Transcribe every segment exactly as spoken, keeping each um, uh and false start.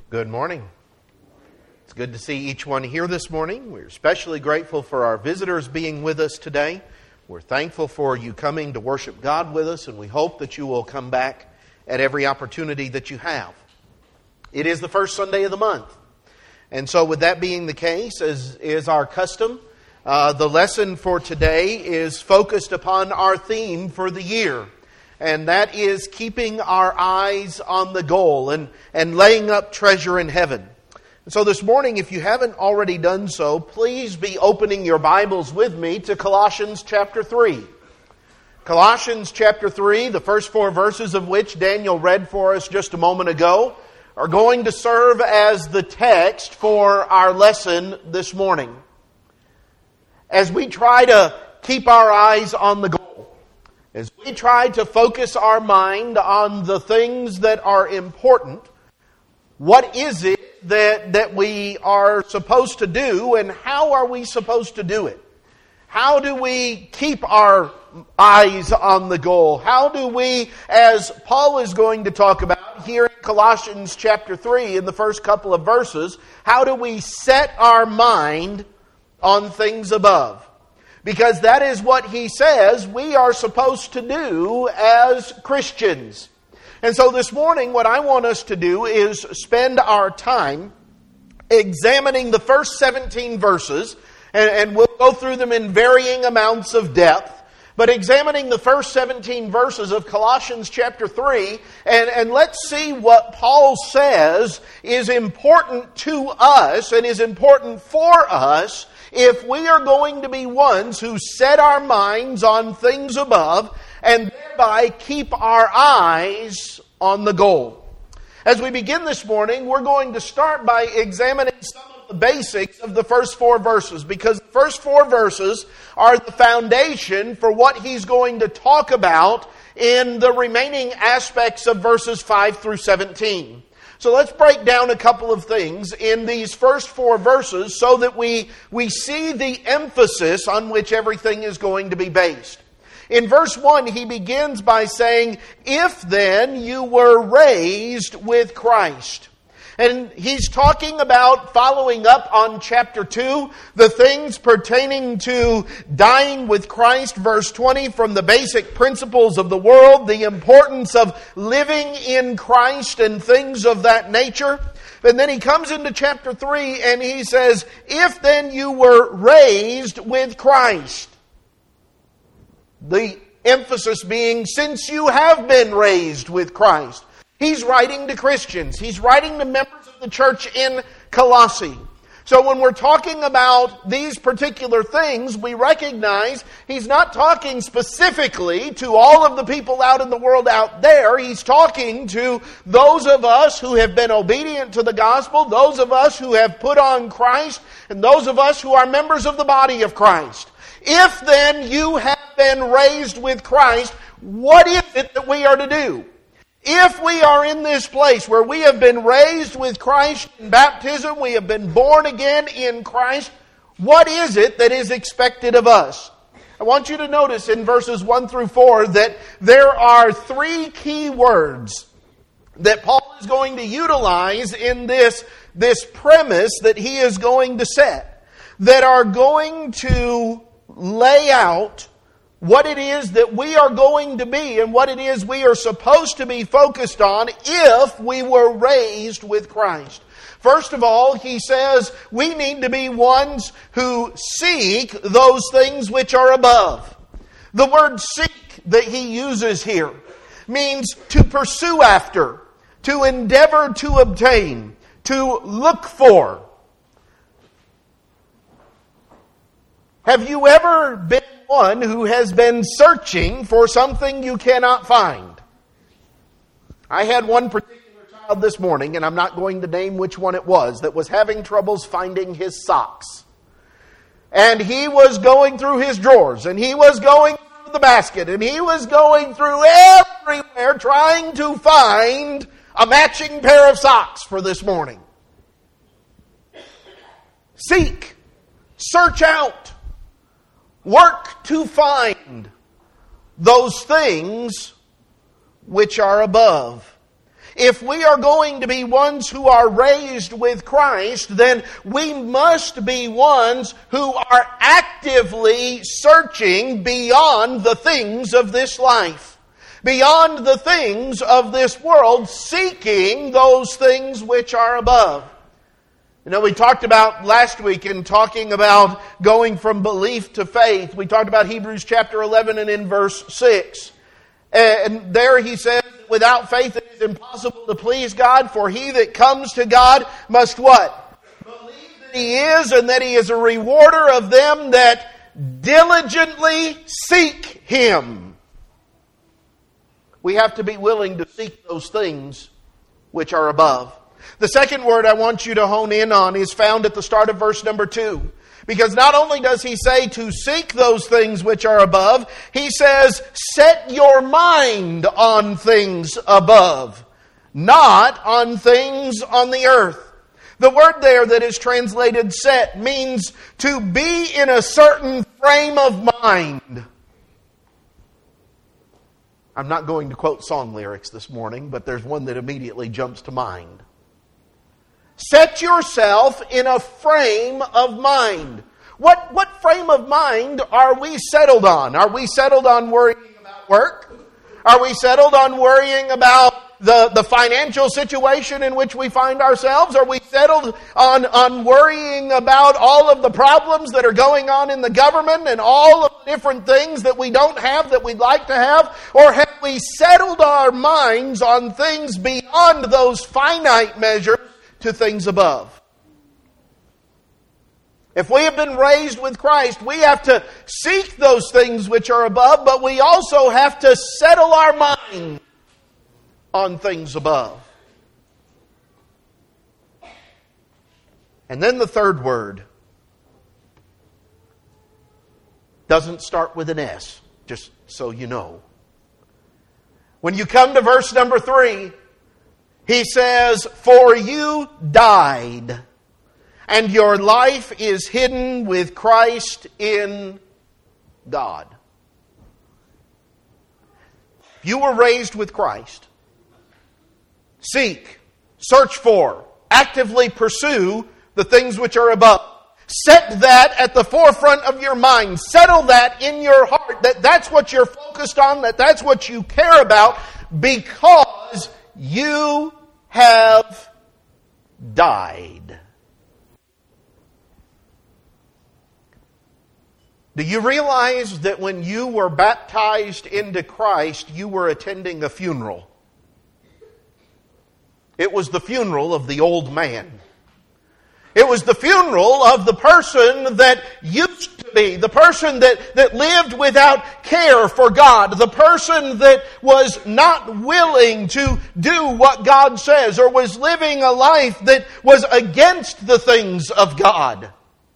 Good morning. It's good to see each one here this morning. We're especially grateful for our visitors being with us today. We're thankful for you coming to worship God with us, and we hope that you will come back at every opportunity that you have. It is the first Sunday of the month. And so with that being the case, as is our custom, uh, the lesson for today is focused upon our theme for the year. And that is keeping our eyes on the goal and, and laying up treasure in heaven. And so this morning, if you haven't already done so, please be opening your Bibles with me to Colossians chapter three. Colossians chapter three, the first four verses of which Daniel read for us just a moment ago, are going to serve as the text for our lesson this morning. As we try to keep our eyes on the goal, as we try to focus our mind on the things that are important, what is it that, that we are supposed to do, and how are we supposed to do it? How do we keep our eyes on the goal? How do we, as Paul is going to talk about here in Colossians chapter three in the first couple of verses, how do we set our mind on things above? Because that is what he says we are supposed to do as Christians. And so this morning, what I want us to do is spend our time examining the first seventeen verses, and, and we'll go through them in varying amounts of depth, but examining the first seventeen verses of Colossians chapter three, and, and let's see what Paul says is important to us and is important for us if we are going to be ones who set our minds on things above and thereby keep our eyes on the goal. As we begin this morning, we're going to start by examining some of the basics of the first four verses, because the first four verses are the foundation for what he's going to talk about in the remaining aspects of verses five through seventeen. So let's break down a couple of things in these first four verses so that we, we see the emphasis on which everything is going to be based. In verse one, he begins by saying, "If then you were raised with Christ." And he's talking about, following up on chapter two, the things pertaining to dying with Christ, verse twenty, from the basic principles of the world, the importance of living in Christ and things of that nature. And then he comes into chapter three and he says, "If then you were raised with Christ." The emphasis being, since you have been raised with Christ. He's writing to Christians. He's writing to members of the church in Colossae. So when we're talking about these particular things, we recognize he's not talking specifically to all of the people out in the world out there. He's talking to those of us who have been obedient to the gospel, those of us who have put on Christ, and those of us who are members of the body of Christ. If then you have been raised with Christ, what is it that we are to do? If we are in this place where we have been raised with Christ in baptism, we have been born again in Christ, what is it that is expected of us? I want you to notice in verses one through four that there are three key words that Paul is going to utilize in this, this premise that he is going to set, that are going to lay out what it is that we are going to be and what it is we are supposed to be focused on if we were raised with Christ. First of all, he says we need to be ones who seek those things which are above. The word seek that he uses here means to pursue after, to endeavor to obtain, to look for. Have you ever been one who has been searching for something you cannot find? I had one particular child this morning, and I'm not going to name which one it was, that was having troubles finding his socks. And he was going through his drawers, and he was going through the basket, and he was going through everywhere trying to find a matching pair of socks for this morning. Seek, search out, work to find those things which are above. if we are going to be ones who are raised with Christ, then we must be ones who are actively searching beyond the things of this life, beyond the things of this world, seeking those things which are above. You know, we talked about last week in talking about going from belief to faith. We talked about Hebrews chapter eleven and in verse six. And there he says, without faith it is impossible to please God, for he that comes to God must what? Believe that He is, and that He is a rewarder of them that diligently seek Him. We have to be willing to seek those things which are above. The second word I want you to hone in on is found at the start of verse number two. Because not only does he say to seek those things which are above, he says, set your mind on things above, not on things on the earth. The word there that is translated set means to be in a certain frame of mind. I'm not going to quote song lyrics this morning, but there's one that immediately jumps to mind. Set yourself in a frame of mind. What, what frame of mind are we settled on? Are we settled on worrying about work? Are we settled on worrying about the, the financial situation in which we find ourselves? Are we settled on, on worrying about all of the problems that are going on in the government and all of the different things that we don't have that we'd like to have? Or have we settled our minds on things beyond those finite measures to things above? If we have been raised with Christ, we have to seek those things which are above, but we also have to settle our mind on things above. And then the third word doesn't start with an S, just so you know. When you come to verse number three, he says, for you died, and your life is hidden with Christ in God. You were raised with Christ. Seek, search for, actively pursue the things which are above. Set that at the forefront of your mind. Settle that in your heart, that that's what you're focused on, that that's what you care about, because you have died. Do you realize that when you were baptized into Christ, you were attending a funeral? It was the funeral of the old man. It was the funeral of the person that used to be, the person that, that lived without care for God, the person that was not willing to do what God says, or was living a life that was against the things of God.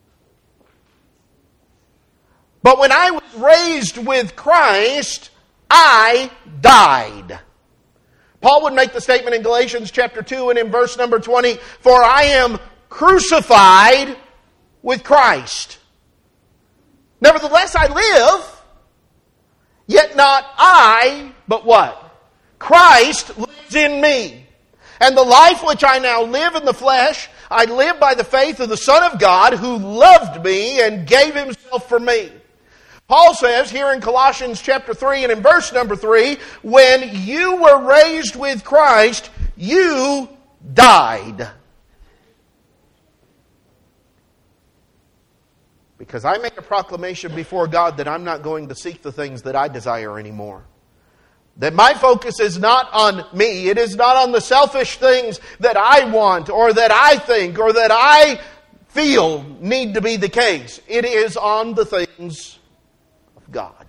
But when I was raised with Christ, I died. Paul would make the statement in Galatians chapter two and in verse number twenty, for I am crucified with Christ. Nevertheless I live, yet not I, but what? Christ lives in me. And the life which I now live in the flesh, I live by the faith of the Son of God, who loved me and gave Himself for me. Paul says here in Colossians chapter three and in verse number three, when you were raised with Christ, you died. Because I make a proclamation before God that I'm not going to seek the things that I desire anymore. That my focus is not on me. It is not on the selfish things that I want or that I think or that I feel need to be the case. It is on the things of God.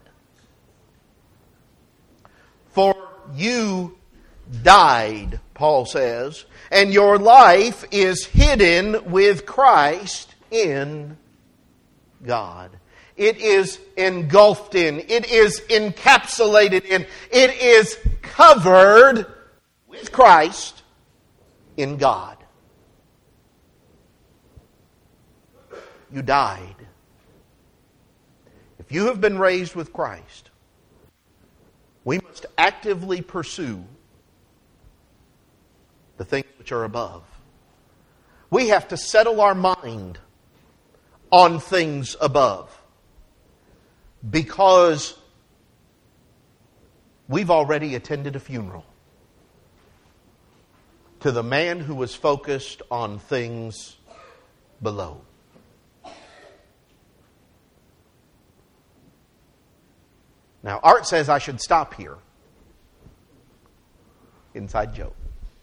For you died, Paul says, and your life is hidden with Christ in God. It is engulfed in, it is encapsulated in, it is covered with Christ in God. You died. If you have been raised with Christ, we must actively pursue the things which are above. We have to settle our mind on things above, because we've already attended a funeral to the man who was focused on things below. Now, Art says I should stop here. Inside joke.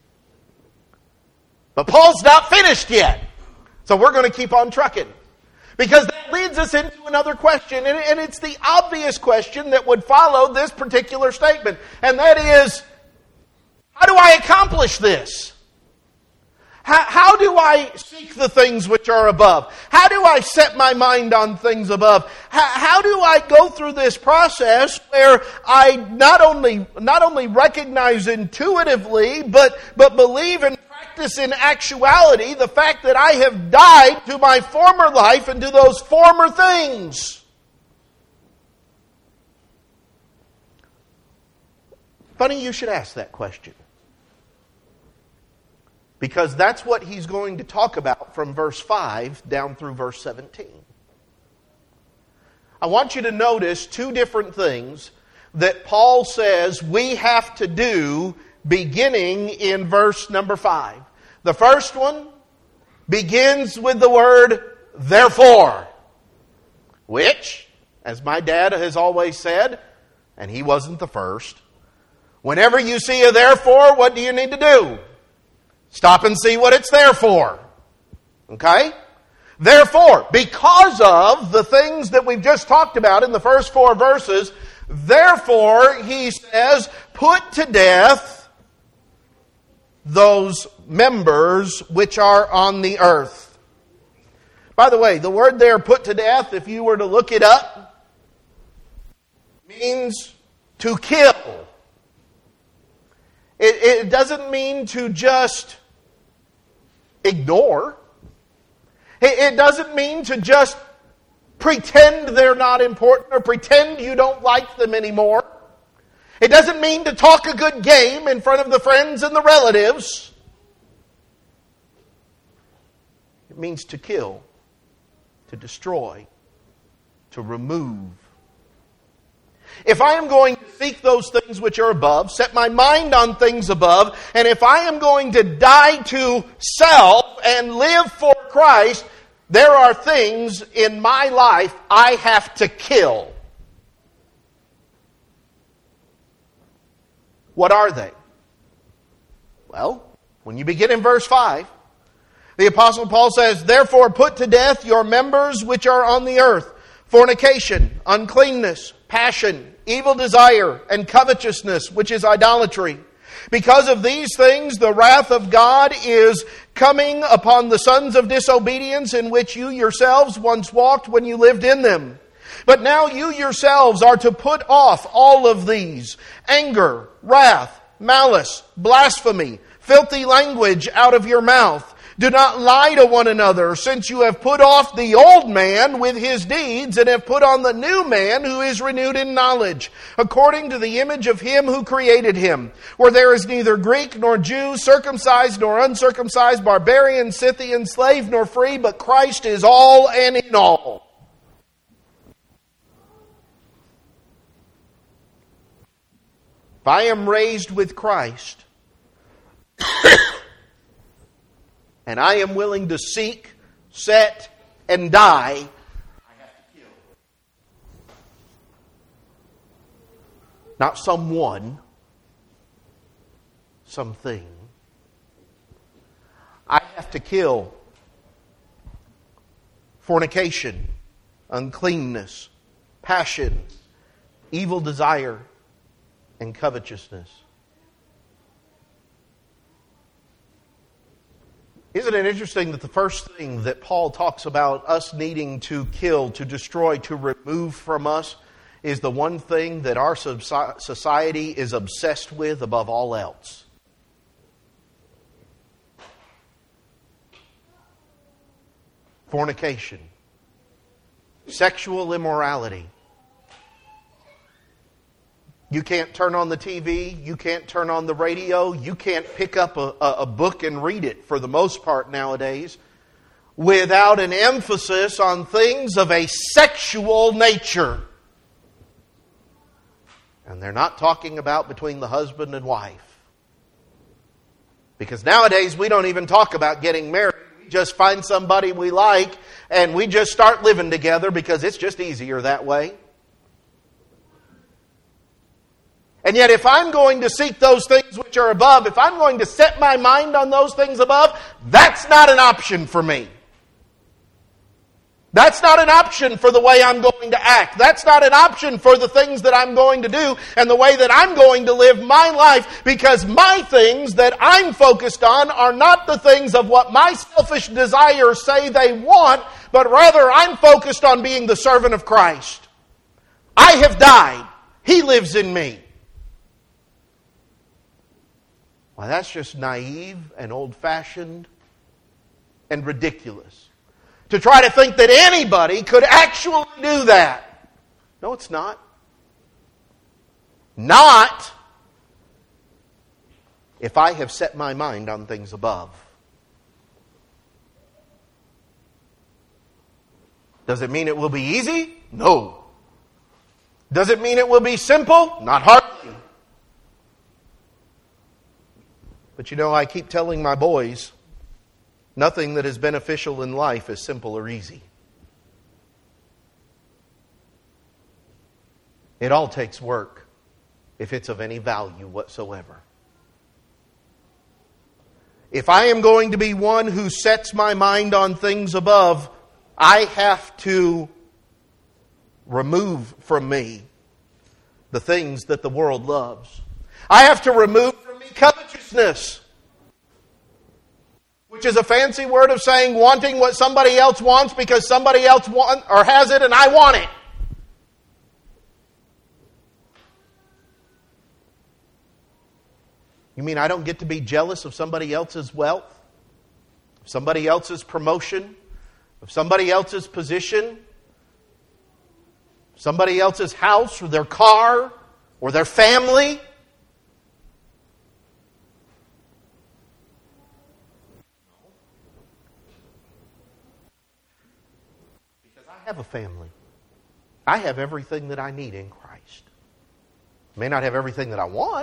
But Paul's not finished yet. So we're going to keep on trucking. Because that leads us into another question. And, and it's the obvious question that would follow this particular statement. And that is, how do I accomplish this? How, how do I seek the things which are above? How do I set my mind on things above? How, how do I go through this process where I not only not only recognize intuitively, but, but believe and practice in actuality the fact that I have died to my former life and to those former things? Funny you should ask that question. Because that's what he's going to talk about from verse five down through verse seventeen. I want you to notice two different things that Paul says we have to do beginning in verse number five. The first one begins with the word therefore, which, as my dad has always said, and he wasn't the first, whenever you see a therefore, what do you need to do? Stop and see what it's there for. Okay? Therefore, because of the things that we've just talked about in the first four verses, therefore, he says, put to death those members which are on the earth. By the way, the word there, put to death, if you were to look it up, means to kill. It, it doesn't mean to just ignore. It, it doesn't mean to just pretend they're not important or pretend you don't like them anymore. It doesn't mean to talk a good game in front of the friends and the relatives. It means to kill, to destroy, to remove. If I am going to seek those things which are above, set my mind on things above, and if I am going to die to self and live for Christ, there are things in my life I have to kill. What are they? Well, when you begin in verse five, the Apostle Paul says, therefore put to death your members which are on the earth, fornication, uncleanness, passion, evil desire, and covetousness, which is idolatry. Because of these things, the wrath of God is coming upon the sons of disobedience, in which you yourselves once walked when you lived in them. But now you yourselves are to put off all of these: anger, wrath, malice, blasphemy, filthy language out of your mouth. Do not lie to one another, since you have put off the old man with his deeds, and have put on the new man who is renewed in knowledge, according to the image of him who created him, where there is neither Greek nor Jew, circumcised nor uncircumcised, barbarian, Scythian, slave nor free, but Christ is all and in all. If I am raised with Christ, and I am willing to seek, set, and die, I have to kill. Not someone, something. I have to kill fornication, uncleanness, passion, evil desire, and covetousness. Isn't it interesting that the first thing that Paul talks about us needing to kill, to destroy, to remove from us is the one thing that our society is obsessed with above all else? Fornication, sexual immorality, You can't turn on the T V. You can't turn on the radio. You can't pick up a, a, a book and read it for the most part nowadays without an emphasis on things of a sexual nature. And they're not talking about between the husband and wife. Because nowadays we don't even talk about getting married. We just find somebody we like and we just start living together because it's just easier that way. And yet if I'm going to seek those things which are above, if I'm going to set my mind on those things above, that's not an option for me. That's not an option for the way I'm going to act. That's not an option for the things that I'm going to do and the way that I'm going to live my life, because my things that I'm focused on are not the things of what my selfish desires say they want, but rather I'm focused on being the servant of Christ. I have died. He lives in me. Well, that's just naive and old-fashioned and ridiculous. To try to think that anybody could actually do that. No, it's not. Not if I have set my mind on things above. Does it mean it will be easy? No. Does it mean it will be simple? Not hardly. But you know, I keep telling my boys, nothing that is beneficial in life is simple or easy. It all takes work if it's of any value whatsoever. If I am going to be one who sets my mind on things above, I have to remove from me the things that the world loves. I have to remove from me covetousness, which is a fancy word of saying wanting what somebody else wants because somebody else want, or has it and I want it. You mean I don't get to be jealous of somebody else's wealth, of somebody else's promotion, of somebody else's position, somebody else's house or their car or their family? I have a family. I have everything that I need in Christ. I may not have everything that I want,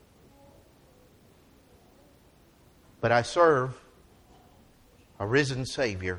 but I serve a risen Savior.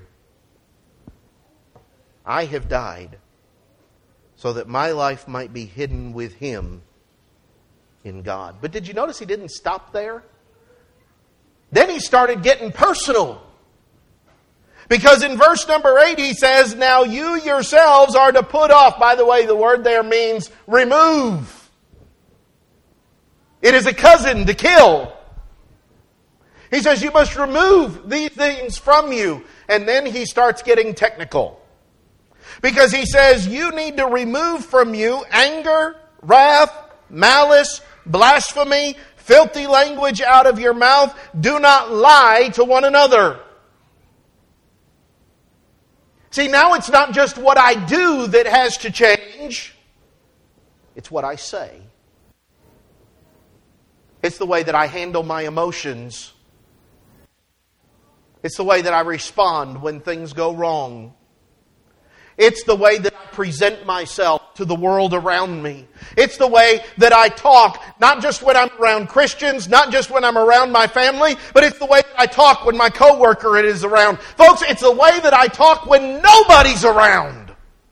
I have died so that my life might be hidden with Him in God. But did you notice He didn't stop there? Then He started getting personal. Because in verse number eight He says, now you yourselves are to put off. By the way, the word there means remove. It is a cousin to kill. He says you must remove these things from you. And then He starts getting technical. Because He says you need to remove from you anger, wrath, malice, blasphemy, filthy language out of your mouth. Do not lie to one another. See, now it's not just what I do that has to change. It's what I say. It's the way that I handle my emotions. It's the way that I respond when things go wrong. It's the way that I present myself to the world around me. It's the way that I talk, not just when I'm around Christians, not just when I'm around my family, but it's the way that I talk when my coworker is around. Folks, it's the way that I talk when nobody's around.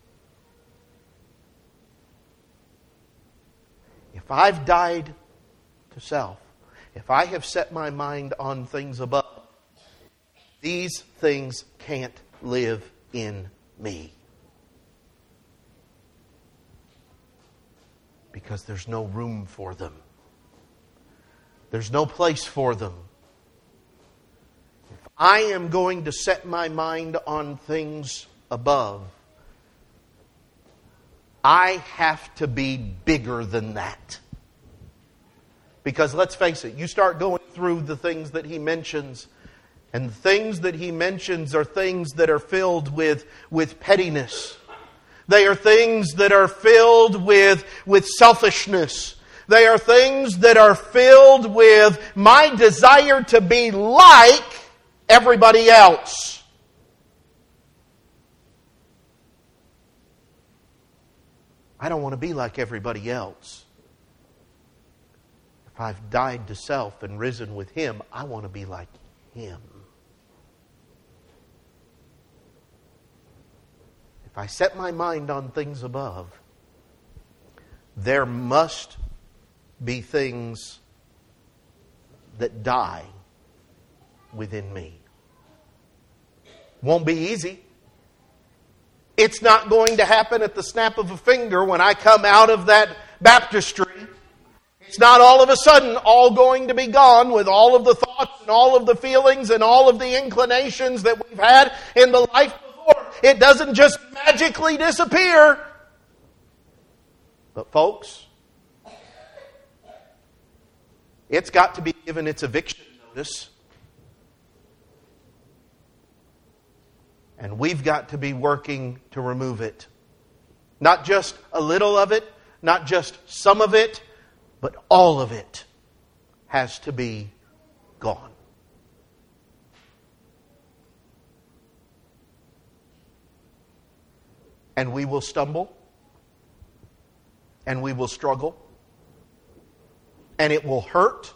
If I've died to self, if I have set my mind on things above, these things can't live in me. Because there's no room for them. There's no place for them. If I am going to set my mind on things above, I have to be bigger than that. Because let's face it, you start going through the things that he mentions, and the things that he mentions are things that are filled with, with pettiness. They are things that are filled with, with selfishness. They are things that are filled with my desire to be like everybody else. I don't want to be like everybody else. If I've died to self and risen with Him, I want to be like Him. If I set my mind on things above, there must be things that die within me. Won't be easy. It's not going to happen at the snap of a finger when I come out of that baptistry. It's not all of a sudden all going to be gone with all of the thoughts and all of the feelings and all of the inclinations that we've had in the life before. It doesn't just magically disappear. But folks, it's got to be given its eviction notice. And we've got to be working to remove it. Not just a little of it, not just some of it, but all of it has to be gone. And we will stumble. And we will struggle. And it will hurt.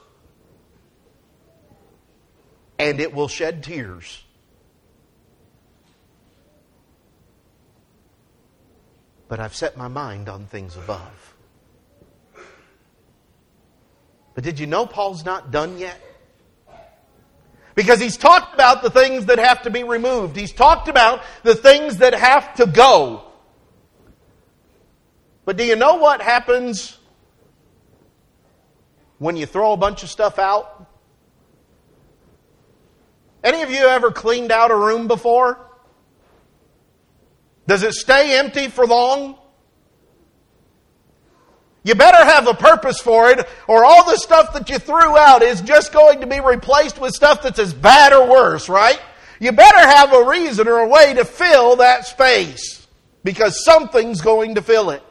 And it will shed tears. But I've set my mind on things above. But did you know Paul's not done yet? Because he's talked about the things that have to be removed. He's talked about the things that have to go. But do you know what happens when you throw a bunch of stuff out? Any of you ever cleaned out a room before? Does it stay empty for long? You better have a purpose for it, or all the stuff that you threw out is just going to be replaced with stuff that's as bad or worse, right? You better have a reason or a way to fill that space, because something's going to fill it.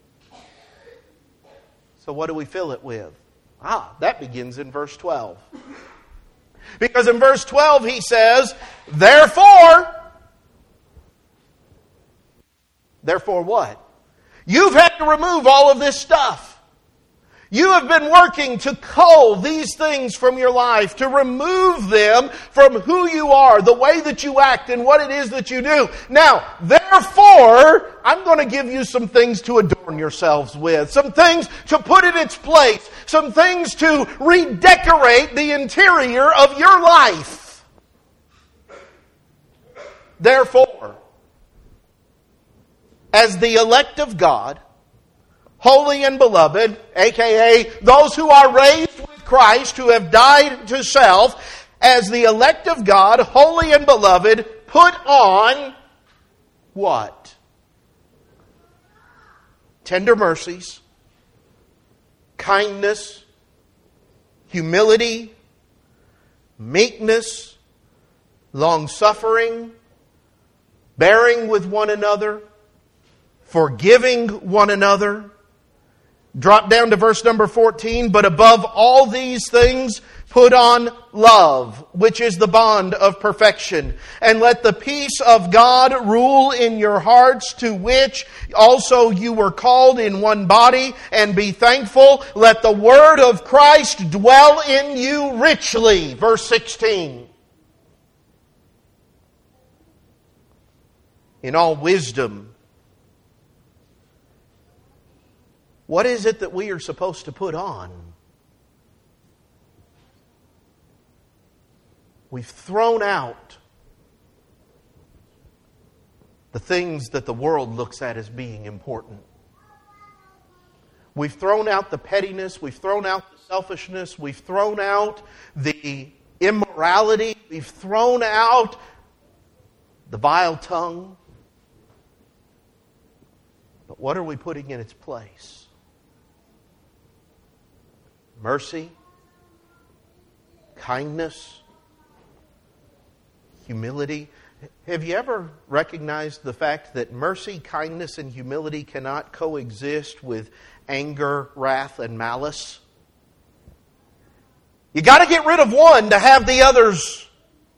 So what do we fill it with? Ah, that begins in verse twelve. Because in verse twelve he says, Therefore, therefore what? You've had to remove all of this stuff. You have been working to cull these things from your life, to remove them from who you are, the way that you act, and what it is that you do. Now, therefore, I'm going to give you some things to adorn yourselves with, some things to put in its place, some things to redecorate the interior of your life. Therefore, as the elect of God, holy and beloved, aka those who are raised with Christ, who have died to self, as the elect of God, holy and beloved, put on what? Tender mercies, kindness, humility, meekness, long-suffering, bearing with one another, forgiving one another. Drop down to verse number fourteen. But above all these things, put on love, which is the bond of perfection. And let the peace of God rule in your hearts, to which also you were called in one body, and be thankful. Let the word of Christ dwell in you richly. Verse sixteen. In all wisdom. What is it that we are supposed to put on? We've thrown out the things that the world looks at as being important. We've thrown out the pettiness. We've thrown out the selfishness. We've thrown out the immorality. We've thrown out the vile tongue. But what are we putting in its place? Mercy, kindness, humility. Have you ever recognized the fact that mercy, kindness, and humility cannot coexist with anger, wrath, and malice? You got to get rid of one to have the others.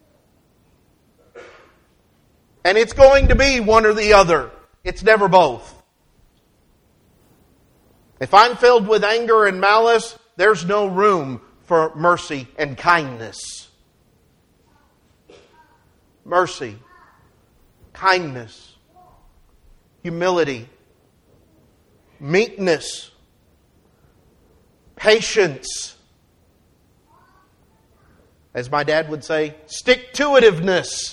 And it's going to be one or the other. It's never both. If I'm filled with anger and malice, there's no room for mercy and kindness. Mercy, kindness, humility, meekness, patience. As my dad would say, stick-to-itiveness.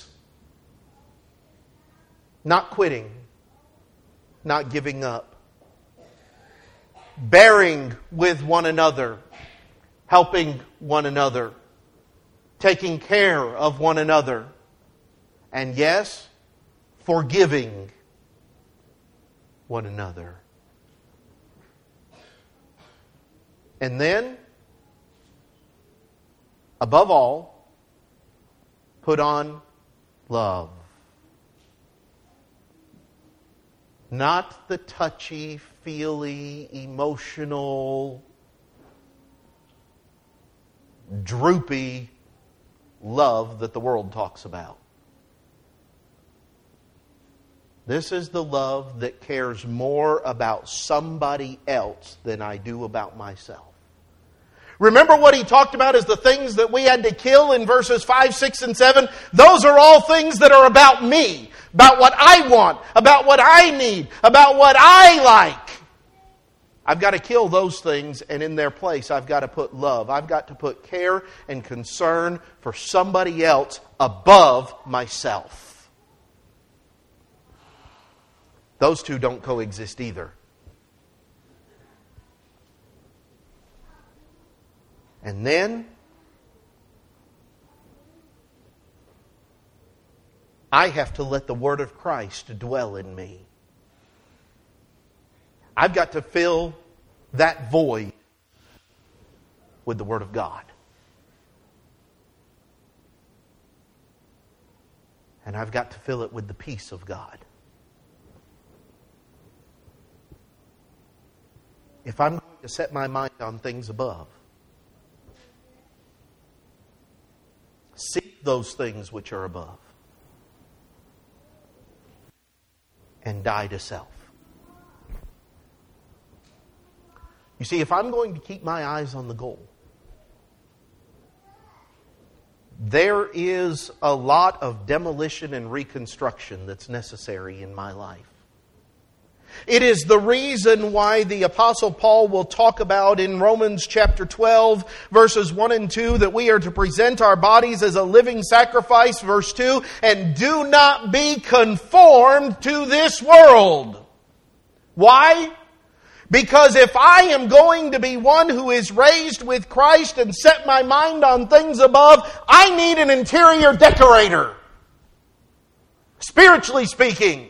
Not quitting, not giving up. Bearing with one another, helping one another, taking care of one another. And yes, forgiving one another. And then, above all, put on love. Not the touchy, feely, emotional, droopy love that the world talks about. This is the love that cares more about somebody else than I do about myself. Remember what he talked about as the things that we had to kill in verses five, six, and seven? Those are all things that are about me, about what I want, about what I need, about what I like. I've got to kill those things, and in their place I've got to put love. I've got to put care and concern for somebody else above myself. Those two don't coexist either. And then, I have to let the Word of Christ dwell in me. I've got to fill that void with the Word of God. And I've got to fill it with the peace of God. If I'm going to set my mind on things above, seek those things which are above, and die to self. You see, if I'm going to keep my eyes on the goal, there is a lot of demolition and reconstruction that's necessary in my life. It is the reason why the Apostle Paul will talk about in Romans chapter twelve, verses one and two, that we are to present our bodies as a living sacrifice, verse two, and do not be conformed to this world. Why? Because if I am going to be one who is raised with Christ and set my mind on things above, I need an interior decorator. Spiritually speaking.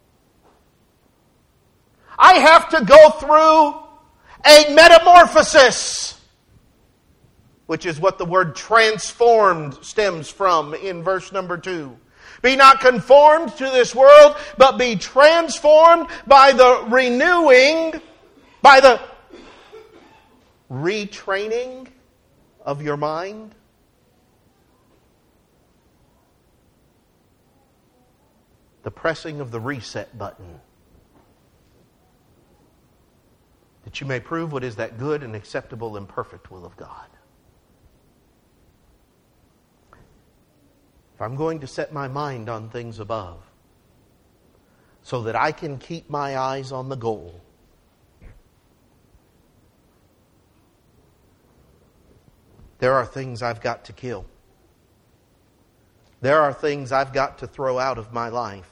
I have to go through a metamorphosis, which is what the word transformed stems from in verse number two. Be not conformed to this world, but be transformed by the renewing, by the retraining of your mind. The pressing of the reset button. That you may prove what is that good and acceptable and perfect will of God. If I'm going to set my mind on things above, so that I can keep my eyes on the goal, there are things I've got to kill. There are things I've got to throw out of my life.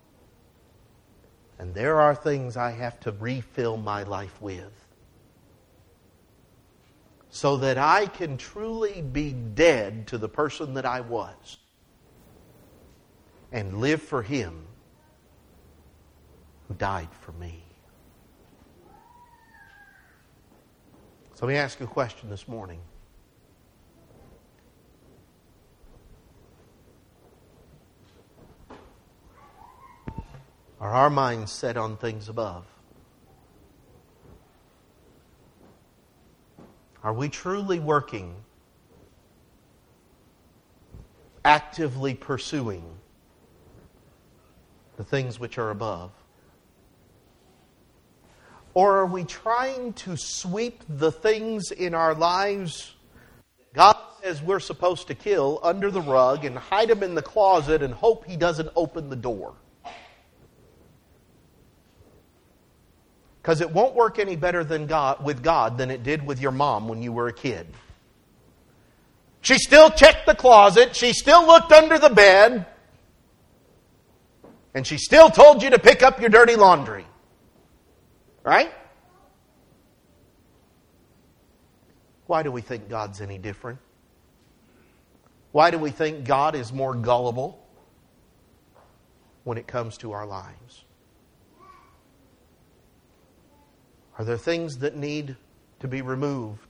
And there are things I have to refill my life with. So that I can truly be dead to the person that I was. And live for Him who died for me. So let me ask you a question this morning. Are our minds set on things above? Are we truly working, actively pursuing the things which are above? Or are we trying to sweep the things in our lives God says we're supposed to kill under the rug and hide them in the closet and hope He doesn't open the door? Because it won't work any better than God, with God than it did with your mom when you were a kid. She still checked the closet. She still looked under the bed. And she still told you to pick up your dirty laundry. Right? Why do we think God's any different? Why do we think God is more gullible when it comes to our lives? Are there things that need to be removed?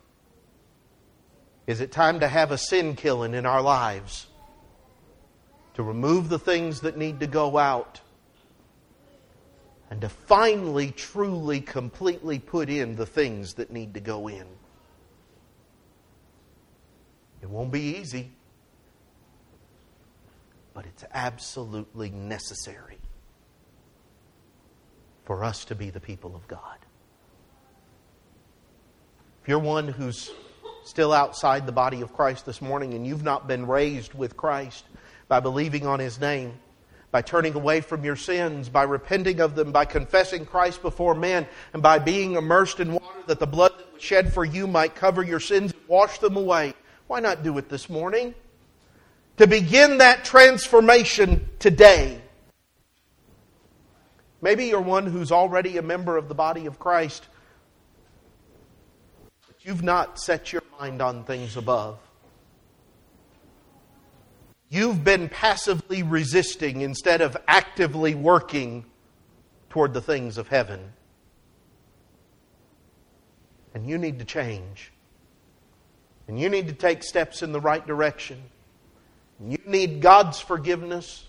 Is it time to have a sin killing in our lives? To remove the things that need to go out? And to finally, truly, completely put in the things that need to go in? It won't be easy, but it's absolutely necessary for us to be the people of God. If you're one who's still outside the body of Christ this morning and you've not been raised with Christ by believing on His name, by turning away from your sins, by repenting of them, by confessing Christ before men, and by being immersed in water that the blood that was shed for you might cover your sins and wash them away, why not do it this morning? To begin that transformation today. Maybe you're one who's already a member of the body of Christ, but you've not set your mind on things above. You've been passively resisting instead of actively working toward the things of heaven. And you need to change. And you need to take steps in the right direction. You need God's forgiveness.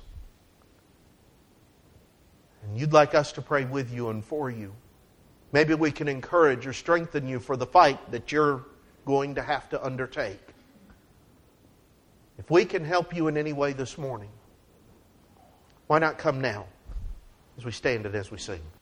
And you'd like us to pray with you and for you. Maybe we can encourage or strengthen you for the fight that you're going to have to undertake. If we can help you in any way this morning, why not come now as we stand and as we sing?